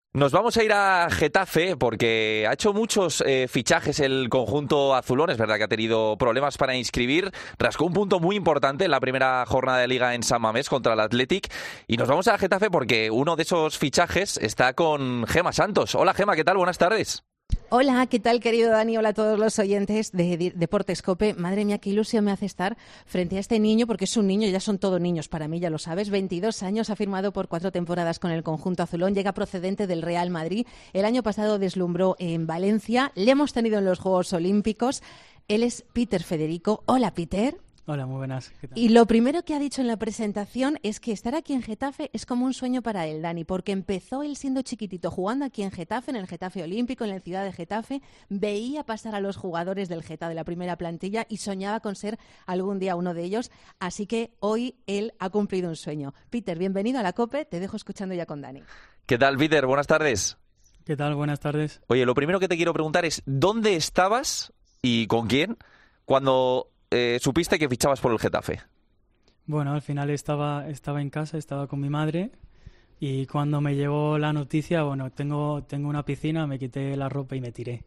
Nos vamos a ir a Getafe porque ha hecho muchos fichajes el conjunto azulón. Es verdad que ha tenido problemas para inscribir. Rascó un punto muy importante en la primera jornada de Liga en San Mamés contra el Athletic. Y nos vamos a Getafe porque uno de esos fichajes está con Gemma Santos. Hola Gemma, ¿qué tal? Buenas tardes. Hola, ¿qué tal, querido Dani? Hola a todos los oyentes de Deportes COPE. Madre mía, qué ilusión me hace estar frente a este niño, porque es un niño, ya son todos niños para mí, ya lo sabes. 22 años, ha firmado por 4 temporadas con el conjunto azulón, llega procedente del Real Madrid. El año pasado deslumbró en Valencia, le hemos tenido en los Juegos Olímpicos. Él es Peter Federico. Hola, Peter. Hola, muy buenas. ¿Qué tal? Y lo primero que ha dicho en la presentación es que estar aquí en Getafe es como un sueño para él, Dani, porque empezó él siendo chiquitito, jugando aquí en Getafe, en el Getafe Olímpico, en la ciudad de Getafe, veía pasar a los jugadores del Geta de la primera plantilla y soñaba con ser algún día uno de ellos, así que hoy él ha cumplido un sueño. Peter, bienvenido a la COPE, te dejo escuchando ya con Dani. ¿Qué tal, Peter? Buenas tardes. ¿Qué tal? Buenas tardes. Oye, lo primero que te quiero preguntar es ¿dónde estabas y con quién cuando supiste que fichabas por el Getafe? Bueno, al final estaba en casa, estaba con mi madre y cuando me llegó la noticia, bueno, tengo una piscina, me quité la ropa y me tiré.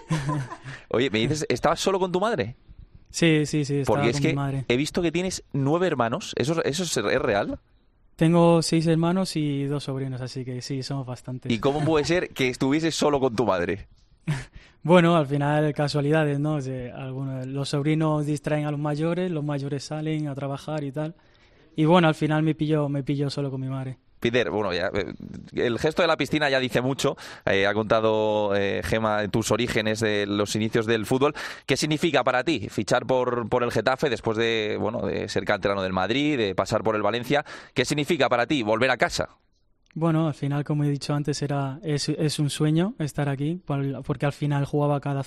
Oye, me dices, ¿estabas solo con tu madre? Sí, estaba Porque con mi madre. he visto que tienes 9 hermanos. ¿Eso es real? Tengo 6 hermanos y 2 sobrinos, así que sí, somos bastantes. ¿Y cómo puede ser que estuvieses solo con tu madre? Bueno, al final casualidades, ¿no? Los sobrinos distraen a los mayores salen a trabajar y tal. Y bueno, al final me pillo solo con mi madre. Peter, bueno, ya el gesto de la piscina ya dice mucho. Ha contado Gemma tus orígenes de los inicios del fútbol. ¿Qué significa para ti fichar por el Getafe después de ser canterano del Madrid, de pasar por el Valencia? ¿Qué significa para ti volver a casa? Bueno, al final, como he dicho antes, es un sueño estar aquí, porque al final jugaba cada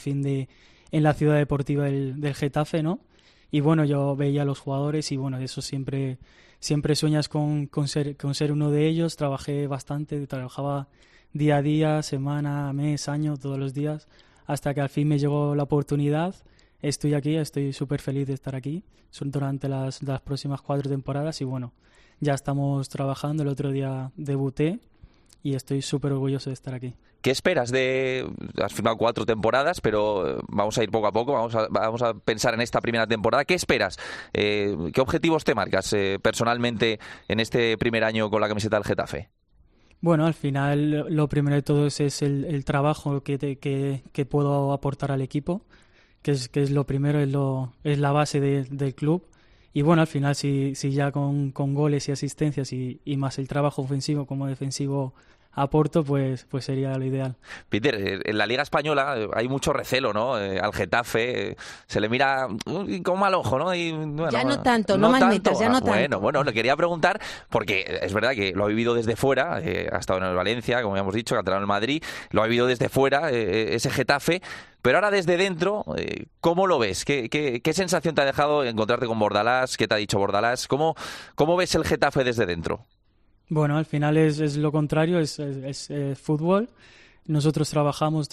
en la ciudad deportiva del Getafe, ¿no? Y bueno, yo veía a los jugadores y bueno, eso siempre sueñas con ser uno de ellos. Trabajé bastante, trabajaba día a día, semana, mes, año, todos los días, hasta que al fin me llegó la oportunidad. Estoy aquí, estoy súper feliz de estar aquí durante las próximas 4 temporadas y bueno, ya estamos trabajando. El otro día debuté y estoy súper orgulloso de estar aquí. ¿Qué esperas has firmado 4 temporadas, pero vamos a ir poco a poco, vamos a pensar en esta primera temporada. ¿Qué esperas? ¿Qué objetivos te marcas personalmente en este primer año con la camiseta del Getafe? Bueno, al final lo primero de todo es el trabajo que puedo aportar al equipo, que es lo primero, es la base del club. Y bueno, al final si ya con goles y asistencias y más el trabajo ofensivo como defensivo aporto, pues sería lo ideal. Peter, en la Liga Española hay mucho recelo, ¿no? Al Getafe se le mira con mal ojo, ¿no? Y, bueno, ya no tanto, no malmitas, ya no tanto. Bueno, le quería preguntar, porque es verdad que lo ha vivido desde fuera, ha estado en el Valencia, como ya hemos dicho, canterano en el Madrid, lo ha vivido desde fuera, ese Getafe, pero ahora desde dentro, ¿cómo lo ves? ¿Qué sensación te ha dejado encontrarte con Bordalás? ¿Qué te ha dicho Bordalás? ¿Cómo ves el Getafe desde dentro? Bueno, al final es lo contrario, es fútbol. Nosotros trabajamos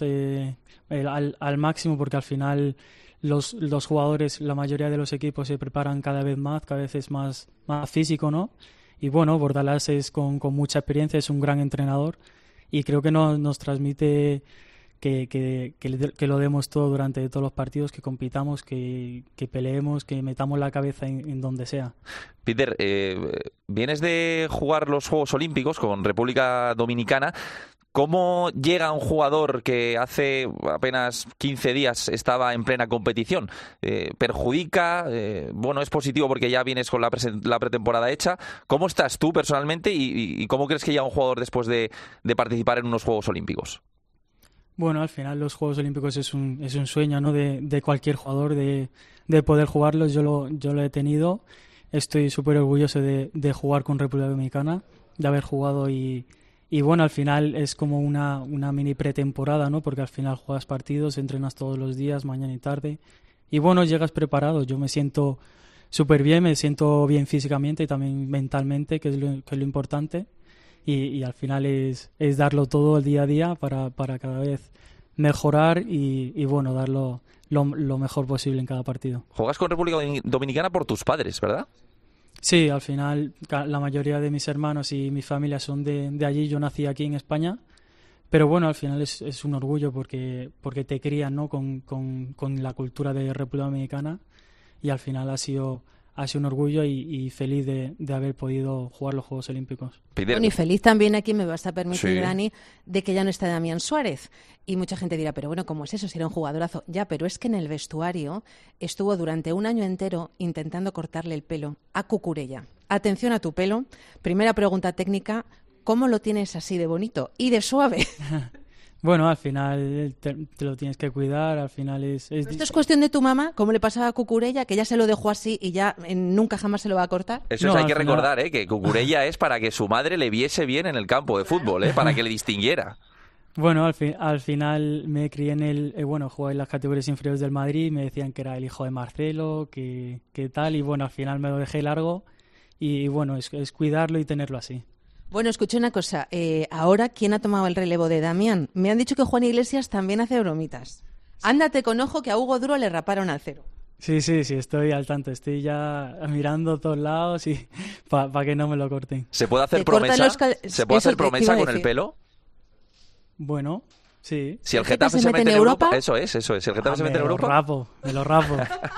al máximo porque al final los jugadores, la mayoría de los equipos se preparan cada vez es más físico, ¿no? Y bueno, Bordalás es con mucha experiencia, es un gran entrenador y creo que nos transmite que lo demos todo durante todos los partidos, que compitamos, que peleemos, que metamos la cabeza en donde sea. Peter, vienes de jugar los Juegos Olímpicos con República Dominicana. ¿Cómo llega un jugador que hace apenas 15 días estaba en plena competición? ¿Perjudica? Bueno, es positivo porque ya vienes con la pretemporada hecha. ¿Cómo estás tú personalmente y cómo crees que llega un jugador después de participar en unos Juegos Olímpicos? Bueno, al final los Juegos Olímpicos es un sueño, ¿no? de cualquier jugador de poder jugarlos. Yo lo he tenido. Estoy súper orgulloso de jugar con República Dominicana, de haber jugado y bueno, al final es como una mini pretemporada, ¿no? Porque al final juegas partidos, entrenas todos los días, mañana y tarde. Y bueno, llegas preparado. Yo me siento súper bien, me siento bien físicamente y también mentalmente, que es lo importante. Y al final es darlo todo el día a día para cada vez mejorar y bueno, darlo lo mejor posible en cada partido. Juegas con República Dominicana por tus padres, ¿verdad? Sí, al final la mayoría de mis hermanos y mi familia son de allí. Yo nací aquí en España, Pero bueno, al final es un orgullo porque te crían, ¿no? con la cultura de República Dominicana, y al final ha sido un orgullo y feliz de haber podido jugar los Juegos Olímpicos. Bueno, y feliz también, aquí me vas a permitir, Sí. Dani, de que ya no está Damián Suárez. Y mucha gente dirá, pero bueno, ¿cómo es eso? Si era un jugadorazo. Ya, pero es que en el vestuario estuvo durante un año entero intentando cortarle el pelo a Cucurella. Atención a tu pelo. Primera pregunta técnica, ¿cómo lo tienes así de bonito y de suave? Bueno, al final te lo tienes que cuidar, al final Esto es cuestión de tu mamá, como le pasaba a Cucurella, que ya se lo dejó así y ya nunca jamás se lo va a cortar. Eso No, hay al que final- recordar, que Cucurella es para que su madre le viese bien en el campo de fútbol, para que le distinguiera. Bueno, al final me crié en jugué en las categorías inferiores del Madrid, me decían que era el hijo de Marcelo, que tal, y bueno, al final me lo dejé largo, y bueno, es cuidarlo y tenerlo así. Bueno, escuché una cosa. Ahora, ¿quién ha tomado el relevo de Damián? Me han dicho que Juan Iglesias también hace bromitas. Ándate con ojo que a Hugo Duro le raparon al cero. Sí, estoy al tanto, estoy ya mirando a todos lados y para que no me lo corten. ¿Se puede hacer Te cortan promesa? los ¿Se puede eso hacer te iba a promesa con el decir. pelo? Bueno, sí. Si el ¿El Getafe Getafe se mete en Europa, Europa? eso es. Si el Getafe se mete en Europa, Me lo rapo.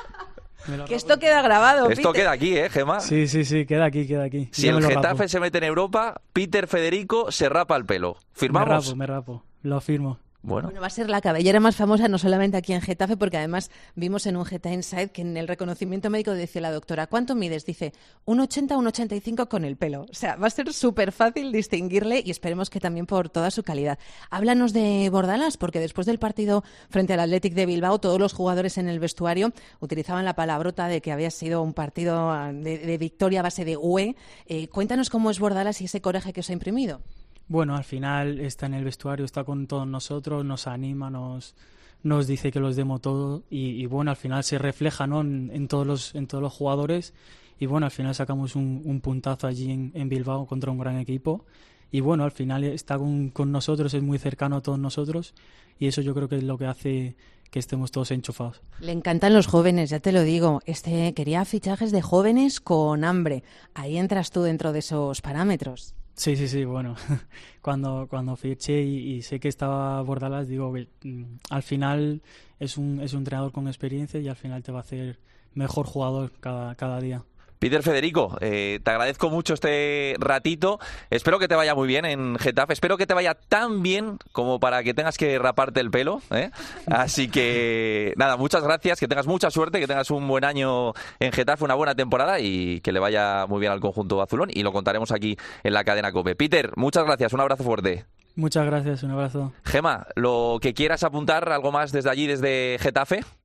Que esto queda grabado, esto Peter. queda aquí, Gemma. Sí, queda aquí. Si Yo el me lo Getafe rapo. se mete en Europa, Peter Federico se rapa el pelo. ¿Firmamos? Me rapo, lo firmo. Bueno, Bueno, va a ser la cabellera más famosa no solamente aquí en Getafe, porque además vimos en un Geta Inside que en el reconocimiento médico decía la doctora, ¿cuánto mides? Dice, 1,80, 1,85 con el pelo. O sea, va a ser súper fácil distinguirle y esperemos que también por toda su calidad. Háblanos de Bordalas, porque después del partido frente al Athletic de Bilbao, todos los jugadores en el vestuario utilizaban la palabrota de que había sido un partido de victoria a base de UE. Cuéntanos cómo es Bordalas y ese coraje que os ha imprimido. Bueno, al final está en el vestuario, está con todos nosotros, nos anima, nos dice que los demos todo y bueno, al final se refleja, ¿no? en todos los jugadores y bueno, al final sacamos un puntazo allí en Bilbao contra un gran equipo y bueno, al final está con nosotros, es muy cercano a todos nosotros y eso yo creo que es lo que hace que estemos todos enchufados. Le encantan los jóvenes, ya te lo digo. Quería fichajes de jóvenes con hambre. Ahí entras tú dentro de esos parámetros. Sí, bueno, cuando fiché y sé que estaba Bordalas, digo que al final es un entrenador con experiencia y al final te va a hacer mejor jugador cada día. Peter Federico, te agradezco mucho este ratito. Espero que te vaya muy bien en Getafe. Espero que te vaya tan bien como para que tengas que raparte el pelo. Así que, nada, muchas gracias. Que tengas mucha suerte, que tengas un buen año en Getafe, una buena temporada y que le vaya muy bien al conjunto azulón. Y lo contaremos aquí en la cadena COPE. Peter, muchas gracias. Un abrazo fuerte. Muchas gracias, un abrazo. Gemma, lo que quieras apuntar, algo más desde allí, desde Getafe.